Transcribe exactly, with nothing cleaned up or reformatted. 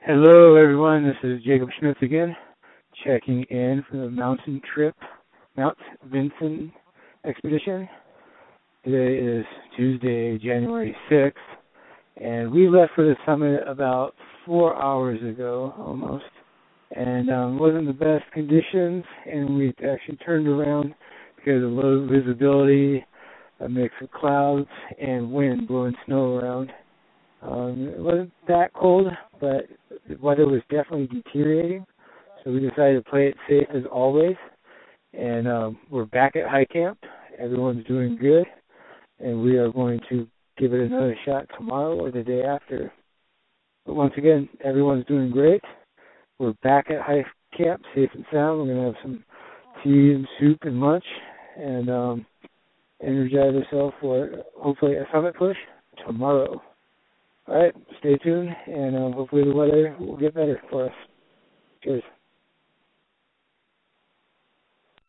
Hello, everyone. This is Jacob Smith again, checking in for the mountain trip, Mount Vinson expedition. Today is Tuesday, January sixth, and we left for the summit about four hours ago, almost. And um, wasn't the best conditions, and we actually turned around because of low visibility, a mix of clouds, and wind blowing snow around. Um, it wasn't that cold, but the weather was definitely deteriorating, so we decided to play it safe as always. And um, we're back at high camp. Everyone's doing good, and we are going to give it another shot tomorrow or the day after. But once again, everyone's doing great. We're back at high camp, safe and sound. We're going to have some tea and soup and lunch, and um, energize ourselves for hopefully a summit push tomorrow. All right, stay tuned, and uh, hopefully the weather will get better for us. Cheers.